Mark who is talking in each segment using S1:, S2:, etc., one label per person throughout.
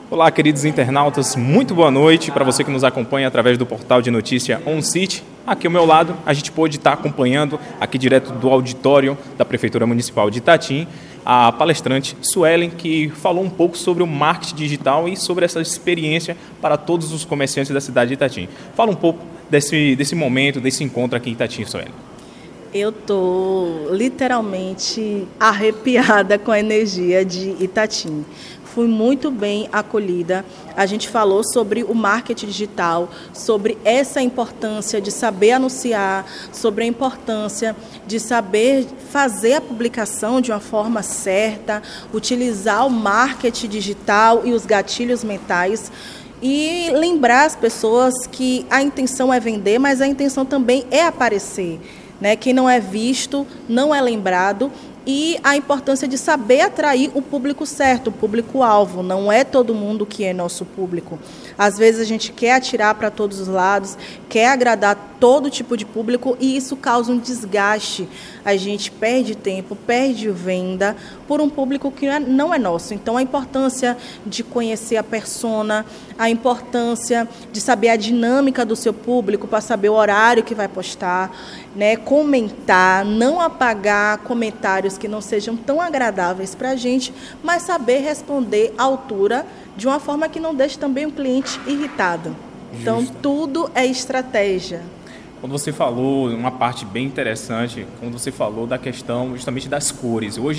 S1: Olá, queridos internautas, muito boa noite para você que nos acompanha através do portal de notícia OnCity. Aqui ao meu lado, a gente pôde estar acompanhando, aqui direto do auditório da Prefeitura Municipal de Itatim, a palestrante Suelen, que falou um pouco sobre o marketing digital e sobre essa experiência para todos os comerciantes da cidade de Itatim. Fala um pouco desse momento, desse encontro aqui em Itatim, Suelen.
S2: Eu estou literalmente arrepiada com a energia de Itatim. Fui muito bem acolhida. A gente falou sobre o marketing digital, sobre essa importância de saber anunciar, sobre a importância de saber fazer a publicação de uma forma certa, utilizar o marketing digital e os gatilhos mentais. E lembrar as pessoas que a intenção é vender, mas a intenção também é aparecer. Quem não é visto, não é lembrado, e a importância de saber atrair o público certo, o público-alvo. Não é todo mundo que é nosso público. Às vezes a gente quer atirar para todos os lados, quer agradar todo tipo de público e isso causa um desgaste. A gente perde tempo, perde venda por um público que não é nosso. Então a importância de conhecer a persona, a importância de saber a dinâmica do seu público para saber o horário que vai postar, comentar, não apagar comentários que não sejam tão agradáveis para a gente, mas saber responder à altura de uma forma que não deixe também o cliente irritado. Então, tudo é estratégia.
S1: Quando você falou, uma parte bem interessante, quando você falou da questão justamente das cores. Hoje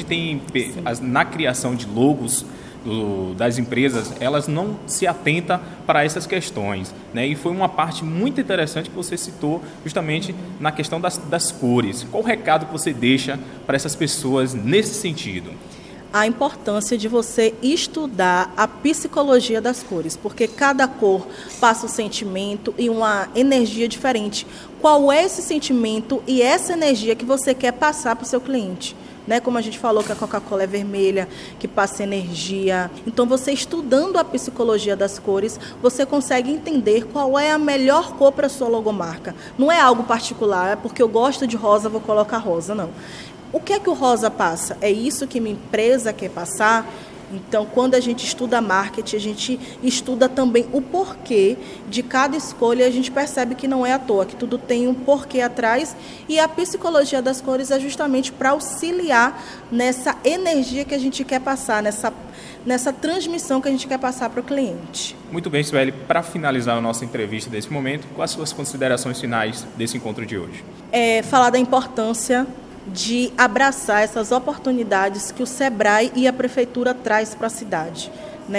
S1: na criação de logos das empresas, elas não se atentam para essas questões, E foi uma parte muito interessante que você citou justamente na questão das cores. Qual o recado que você deixa para essas pessoas nesse sentido?
S2: A importância de você estudar a psicologia das cores, porque cada cor passa um sentimento e uma energia diferente. Qual é esse sentimento e essa energia que você quer passar para o seu cliente? Como a gente falou que a Coca-Cola é vermelha, que passa energia. Então, você estudando a psicologia das cores, você consegue entender qual é a melhor cor para a sua logomarca. Não é algo particular, é porque eu gosto de rosa, vou colocar rosa, não. O que é que o rosa passa? É isso que minha empresa quer passar? Então, quando a gente estuda marketing, a gente estuda também o porquê de cada escolha, a gente percebe que não é à toa, que tudo tem um porquê atrás, e a psicologia das cores é justamente para auxiliar nessa energia que a gente quer passar, nessa transmissão que a gente quer passar para o cliente.
S1: Muito bem, Sueli, para finalizar a nossa entrevista desse momento, quais as suas considerações finais desse encontro de hoje?
S2: Falar da importância de abraçar essas oportunidades que o Sebrae e a Prefeitura traz para a cidade.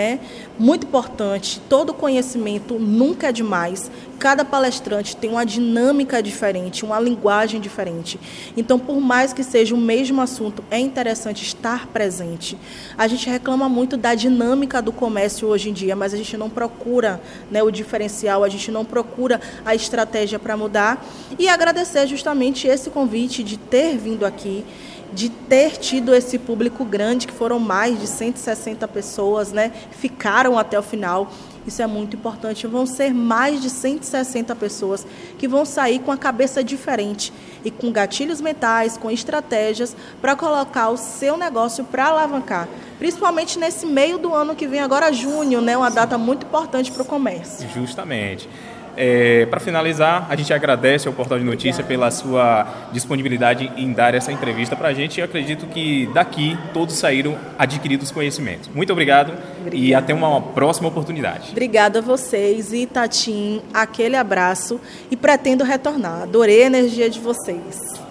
S2: Muito importante, todo conhecimento nunca é demais, cada palestrante tem uma dinâmica diferente, uma linguagem diferente. Então, por mais que seja o mesmo assunto, é interessante estar presente. A gente reclama muito da dinâmica do comércio hoje em dia, mas a gente não procura o diferencial, a gente não procura a estratégia para mudar. E agradecer justamente esse convite de ter vindo aqui, de ter tido esse público grande, que foram mais de 160 pessoas, ficaram até o final. Isso é muito importante. Vão ser mais de 160 pessoas que vão sair com a cabeça diferente e com gatilhos mentais, com estratégias para colocar o seu negócio para alavancar. Principalmente nesse meio do ano que vem, agora junho, uma data muito importante para o comércio.
S1: Justamente. Para finalizar, a gente agradece ao Portal de Notícia pela sua disponibilidade em dar essa entrevista para a gente e eu acredito que daqui todos saíram adquiridos conhecimentos. Muito obrigado e até uma próxima oportunidade.
S2: Obrigada a vocês e Itatim, aquele abraço e pretendo retornar. Adorei a energia de vocês.